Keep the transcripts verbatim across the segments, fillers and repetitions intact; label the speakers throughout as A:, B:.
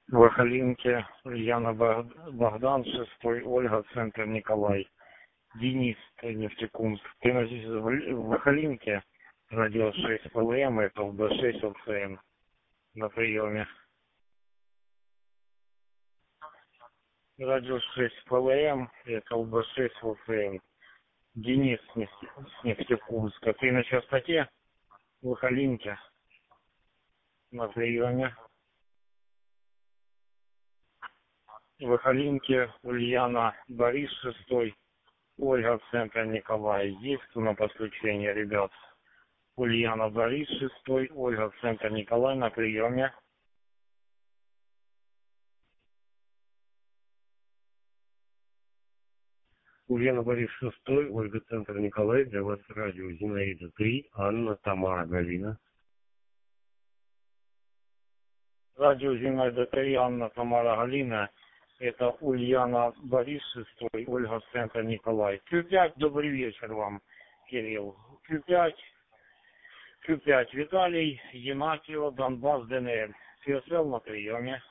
A: Вахалинке, Ульяна Богдан, шестой, Ольга, центр Николай, Денис, Нефтекумск. Ты здесь в Вахалинке, радио шесть П Л М, это Л Б шесть О Ц Н на приеме. Радио шесть П Л М, это Л Б шесть О Ц Н. Денис с Нефтекумска. Ты на частоте в Вахалинке на приеме. В Вахалинке, Ульяна, Борис, шестой, Ольга, центр Николай. Есть кто на подключение, ребят? Ульяна, Борис, шестой, Ольга, центр Николай на приеме.
B: Ульяна, Борис, шестой, Ольга, центр Николай. Для вас радио Зинаида три, Анна, Тамара, Галина.
A: Радио Зинаида три, Анна, Тамара, Галина. Это Ульяна, Борис, шестой, Ольга, центр Николай. Q пять, добрый вечер вам, Кирилл. Q пять, Q пять, Виталий, Янакиева, Донбасс, Д Н Р. ССЛ на приеме.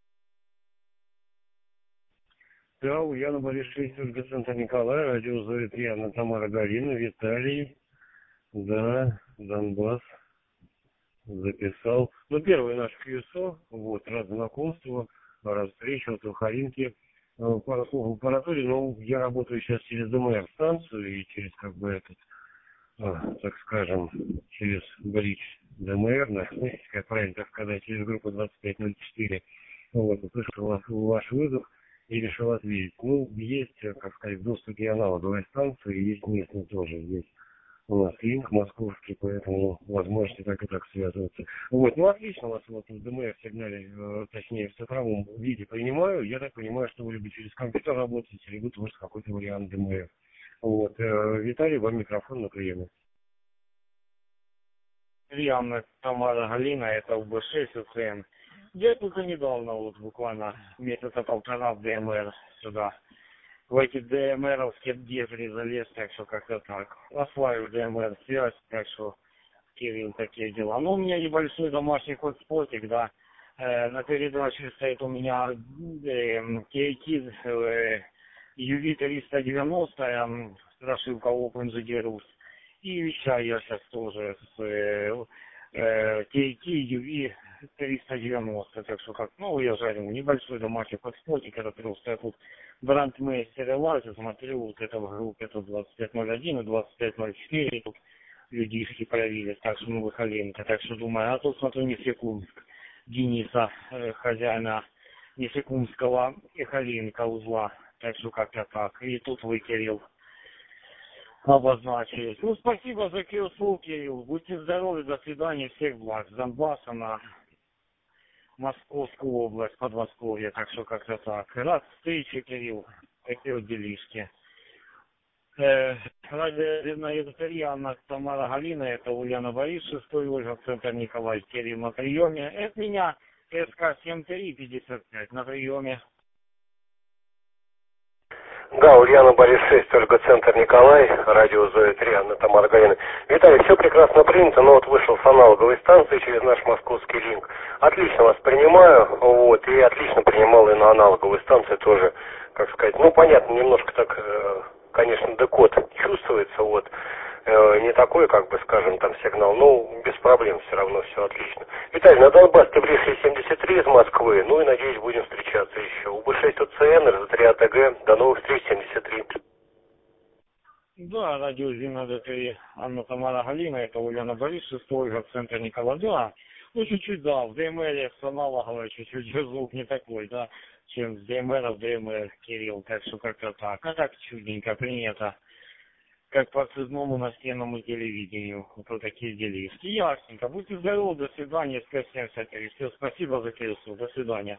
B: Да, Ульяна, Борис, шесть, Ольга, центр Николай. Радио Зоя три, Анна, Тамара, Галина. Виталий. Да, Донбасс. Записал. Ну, первый наш Q S O. Вот, рад знакомству. Рад встрече в Вахалинке. По аппаратуре, ну, я работаю сейчас через Д М Р станцию и через, как бы, этот, а, так скажем, через бридж Д М Р, на, как правильно так сказать, через группу двадцать пять ноль четыре. Вот, услышал ваш, ваш вызов и решил ответить. Ну, есть, как сказать, в доступе аналоговой станции, есть местные тоже, есть у нас линк московский, поэтому возможности так и так связываться. Вот, ну отлично, вас вот в Д М Р сигнале, э, точнее в цифровом виде принимаю. Я так понимаю, что вы либо через компьютер работаете, либо тоже какой-то вариант Д М Р. Вот, э, Виталий, вам микрофон на приеме.
A: Ульяна, Тамара, Галина, это Л Б шесть О Ц Н. Я только недавно, вот буквально месяца полтора в Д М Р сюда. В эти Д М Р-овские дебри залез, так что как-то так. Осваиваю Д М Р связь, так что, Кирилл, такие дела. Ну, у меня небольшой домашний хотспотик, да. Э, на передаче стоит у меня э, Кей Ти э, Ю Ви триста девяносто, э, прошивка OpenGDRus. И вещаю я сейчас тоже с э, э, Кей Ти Ю Ви триста девяносто, так что как, ну, я жарю небольшой домашний хотспотик, это просто я тут брандмейстеры лазю, смотрю, вот это в группе, тут двадцать пять ноль один и двадцать пять ноль четыре, тут людишки появились, так что мы Вахалинка, так что думаю, а тут смотрю Нефтекумск, Дениса, э, хозяина Нефтекумского и Халинка узла, так что как-то так, и тут вы, Кирилл, обозначились. Ну, спасибо за Кирилл, Кирилл, будьте здоровы, до свидания, всех благ, с Донбасса на Московскую область, Подмосковье, так что как-то так. Рад встрече, Кирилл, такие вот делишки. Э, радио Анна, Тамара, Галина, это Ульяна, Борис, шестой, Ольга, центр Николай, Кирилл на приеме. Это меня, С К семь три пятьдесят пять на приеме.
C: Да, Ульяна, Борис шесть, Ольга, центр Николай, радио Зоя три, Анна, Тамара, Галина. Виталий, все прекрасно принято, но вот вышел с аналоговой станции через наш московский линк. Отлично вас принимаю, вот, и отлично принимал и на аналоговой станции тоже, как сказать, ну, понятно, немножко так, э, конечно, декод чувствуется, вот, э, не такой, как бы, скажем, там сигнал, но без проблем, все равно все отлично. Виталий, на Донбасс ты ближе семьдесят три из Москвы, ну и, надеюсь, будем встречаться еще. У Б шесть О Ц Н, Р З три А Т Г, до новых встреч, семьдесят три.
A: Да, радио Зинаида три, Анна, Тамара, Галина, это Ульяна, Борис, шестой, Ольга, центр Николай, да. Ну, чуть-чуть, да, в Д М Р с аналоговой чуть-чуть звук не такой, да, чем с Д М Р в Д М Р, Кирилл, так что как-то так. А так чудненько принято, как по цветному настенному телевидению, вот такие делишки. Ясненько, будьте здоровы, до свидания, С К семьдесят три. Все, спасибо за Кирилл, до свидания.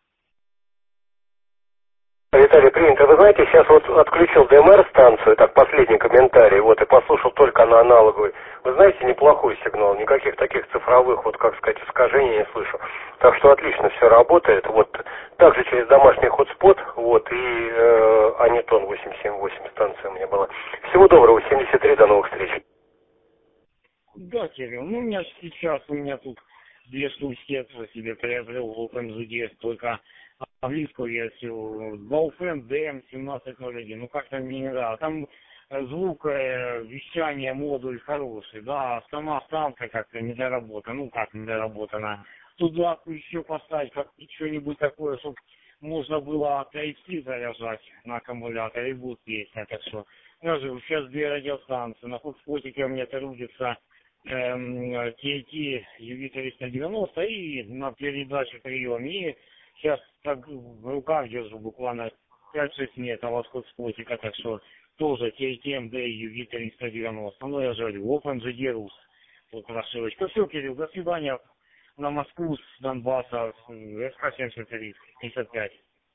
C: Виталий, принято. Вы знаете, сейчас вот отключил Д М Р станцию, так, последний комментарий, вот, и послушал только на аналоговой. Вы знаете, неплохой сигнал, никаких таких цифровых, вот, как сказать, искажений не слышу. Так что отлично все работает, вот, также через домашний хотспот, вот, и э, Анитон восемь семь восемь станция у меня была. Всего доброго, семьдесят три, до новых встреч.
A: Да, Кирилл, ну, у меня сейчас, у меня тут две штучки себе приобрел в OpenZD, только английскую версию, Baufen ди эм семнадцать ноль один. Ну как-то мне не нравится. Там звук, вещание, модуль хороший, да, сама станция как-то не доработана, ну как не доработана. Туда еще поставить как что-нибудь такое, чтобы можно было Type-C заряжать на аккумуляторе, и будет песня, так что. Я же сейчас две радиостанции, на худспотике у меня трудится эм, ти эй ти ю ви триста девяносто и на передаче прием. И сейчас так в руках держу буквально пять-шесть метров от худспотика, так что тоже ти эй ти эм ди ю ви триста девяносто. Ну я же говорю, OpenZD Rus. Вот прошивочка. Все, Кирилл, до свидания. На Москву с Донбасса, эс ка семьдесят три пятьдесят пять.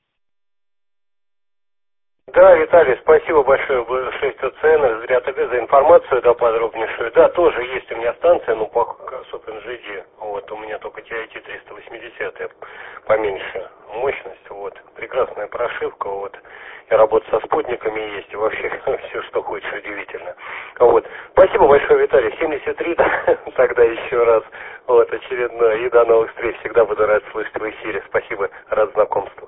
C: Да, Виталий, спасибо большое шесть о цэ эн, зря тебе за информацию, да, подробнейшую. Да, тоже есть у меня станция, ну, по с OpenZD. Вот, у меня только ти ай ти триста восемьдесят, поменьше мощность, вот. Прекрасная прошивка, вот. И работа со спутниками есть, и вообще все, что хочешь, удивительно. Вот. Спасибо большое, Виталий. семьдесят три, да, тогда еще раз. Вот, очередной. И до новых встреч. Всегда буду рад слышать в эфире. Спасибо, рад знакомству.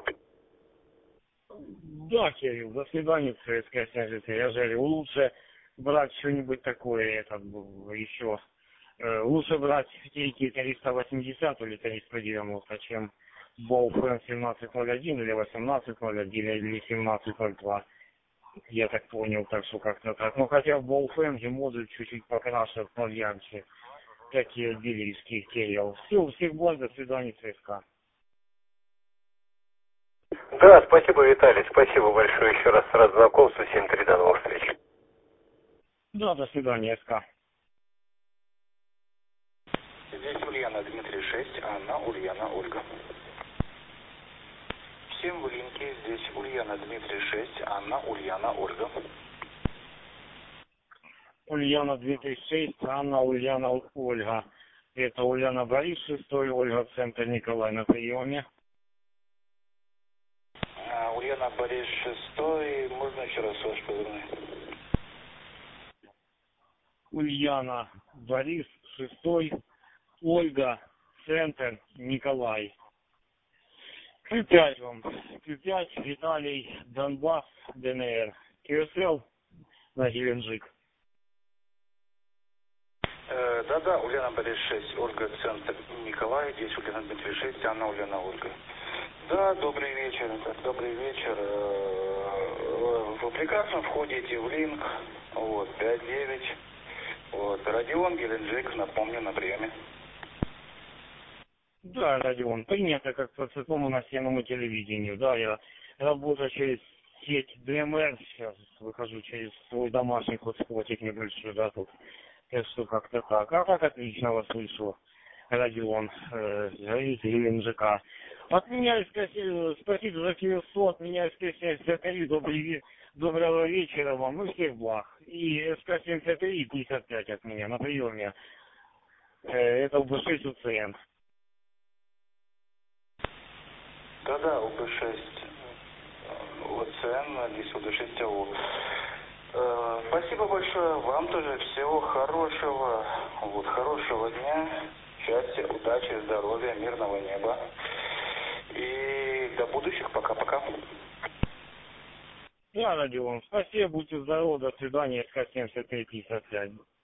A: Да, Кирилл, до свидания, Советская связь. Я же говорю, лучше брать что-нибудь такое, это еще. Э, лучше брать ти эй ти триста восемьдесят или триста девяносто, чем Baufen семнадцать ноль один или восемнадцать ноль один или семнадцать ноль два. Я так понял, так что как-то так. Ну, хотя в Baufen модуль чуть-чуть покраше, ярче, как и белийский Кирилл. Все, всех благ, до свидания, ЦСКА.
C: Да, спасибо, Виталий, спасибо большое еще раз, рад знакомству, семь три, до новых встреч.
A: Да, до свидания, СК.
D: Здесь Ульяна, Дмитрий шесть, Анна, Ульяна, Ольга. Всем в линке, здесь Ульяна, Дмитрий шесть, Анна, Ульяна, Ольга.
A: Ульяна, Дмитрий шесть, Анна, Ульяна, Ольга. Это Ульяна Борис шестой, Ольга, центр Николай на приеме.
D: А, Ульяна Борис шестой, можно еще раз ваш позывной?
A: Ульяна Борис шестой, Ольга, центр Николай. Q пять вам. Q пять, Виталий, Донбасс, ДНР. КСЛ на Геленджик.
D: Э, да-да, Ульяна Борис шесть, Ольга, центр Николай, здесь Ульяна Дмитрий шесть, Анна, Ульяна, Ольга. Да, добрый вечер, добрый вечер. Вы прекрасно входите в линк, вот, пять девять, вот, Родион, Геленджик, напомню, на приеме.
A: Да, Родион, принято как по цветному наземному телевидению. Да, я работаю через сеть ди эм эр, сейчас выхожу через свой домашний хотспотик небольшой, да, тут. Так что как-то так. А как отлично вас слышу, Родион, э, из Геленджика. От меня спросили, спасибо за кирсо, от меня семьдесят три, добрый, доброго вечера вам, и всех благ. И эс ка семьдесят три пятьдесят пять от меня на приеме. Э, это бэ шесть о цэ эн.
D: Да-да, о бэ шесть, о цэ эн, здесь о бэ шесть эй о. Э, спасибо большое, вам тоже всего хорошего, вот, хорошего дня, счастья, удачи, здоровья, мирного неба. И до будущих, пока-пока.
A: Да, Родион, спасибо, будьте здоровы, до свидания, эс ка семьдесят три пятьдесят пять.